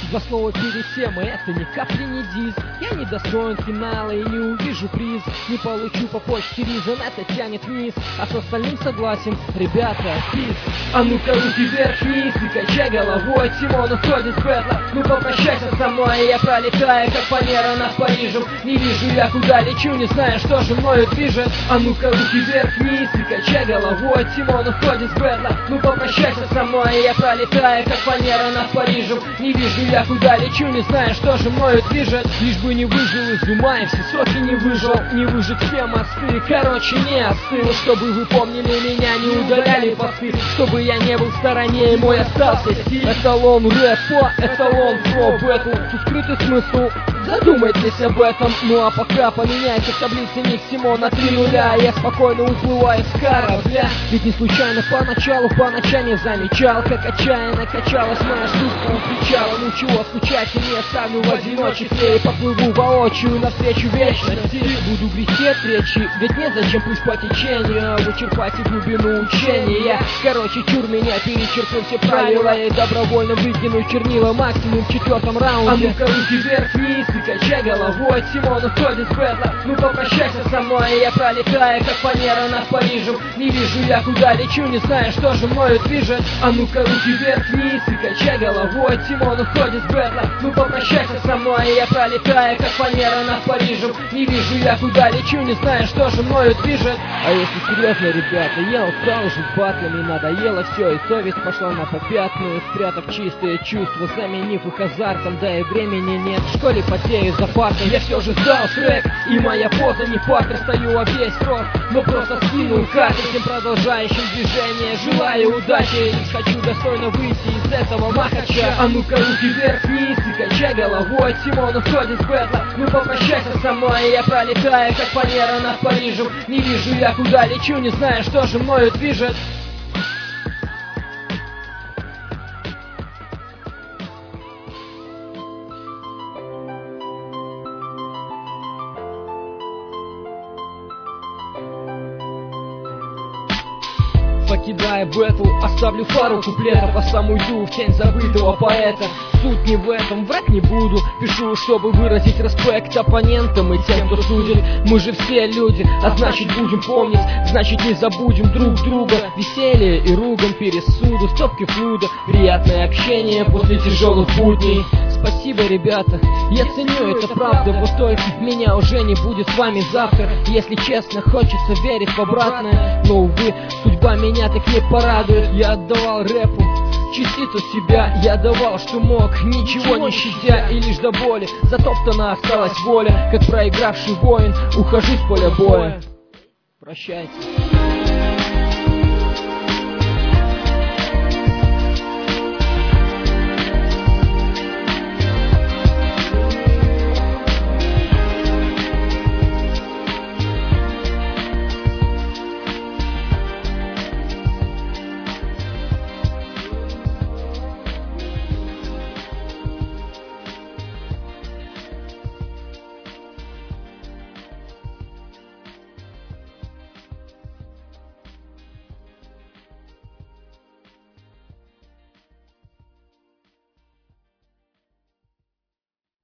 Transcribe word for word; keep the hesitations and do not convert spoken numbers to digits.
Два слова перед тем, и это ни капли не диск. Я не достоин финала и не увижу приз. Не получу по почте ризом, это тянет вниз. А с остальным согласен, ребята, пиз. А ну-ка руки вверх-вниз и качай головой. Тимон уходит с бэтла, ну попрощайся со мной. Я пролетаю, как фанера над Парижем. Не вижу я, куда лечу, не знаю, что же мною движет. А ну-ка руки вверх-вниз и качай головой. Тимон уходит с бэтла, ну попрощайся со мной. Я пролетаю, как фанера над Парижем. Не вижу я, куда лечу, не знаю, что же мною движет. Лишь бы не выжил из ума и все соки не выжил. Не выжить все мосты, короче не остыл. Чтобы вы помнили меня, не удаляли посты. Чтобы я не был в стороне и мой остался стиль. Эталон рэпа, эталон про бэтл. Тут скрытый смысл, задумайтесь об этом. Ну а пока поменяйся в таблице ник Тимон на три нуля. Я спокойно уплываю с корабля. Ведь не случайно поначалу, по ночам не замечал, как отчаянно качалась моя штука у причала. Ну чего скучать, и не оставлю в одиночестве. И поплыву воочию навстречу вечности. Буду грести от речи, ведь незачем плыть по течению. Вычерпать и глубину учения. Короче, чур меня, перечеркну все правила. И добровольно выкину чернила максимум в четвертом раунде. А ну-ка руки вверх-вниз и качай головой. Тимон уходит с бэтла, ну попрощайся со мной. Я пролетаю, как фанера над Парижем. Не вижу я, куда лечу, не знаю, что же мною движет. А ну-ка руки вверх-вниз и качай головой. Тимон уходит с бэтла, ну попрощайся со мной. Я пролетаю, как фанера над Парижем. Не вижу я, куда лечу, не знаю, что же мною движет. А если серьезно, ребята, я устал уже батлами, надоело все, и совесть пошла на попятную. Спрятав чистые чувства, заменив их азартом, да и времени нет, в школе потею за партой. Я все же сдал трек, и моя поза не фактор. Стою во весь рост, но просто скинул карты всем продолжающим движение. Желаю удачи, лишь хочу достойно выйти из этого махача. А ну-ка руки вверх-вниз и качай головой. Тимон уходит с бэтла, ну попрощайся со мной. Я пролетаю, как фанера над Парижем. Не вижу я, куда лечу, не знаю, что же мною движет. Покидая бэтл, оставлю пару куплетов, а сам уйду в тень забытого поэта. Суть не в этом, врать не буду. Пишу, чтобы выразить респект оппонентам и тем, кто судит. Мы же все люди, а значит будем помнить. Значит не забудем друг друга. Веселье и ругань, пересуды, стопки флуда. Приятное общение после тяжелых будней. Спасибо, ребята, я ценю, это правда. Вот только меня уже не будет с вами завтра. Если честно, хочется верить в обратное. Но, увы, судьба меня так не порадует. Я отдавал рэпу частицу себя, я давал, что мог, ничего не щадя. И лишь до боли затоптана осталась воля. Как проигравший воин, ухожу с поля боя. Прощайте.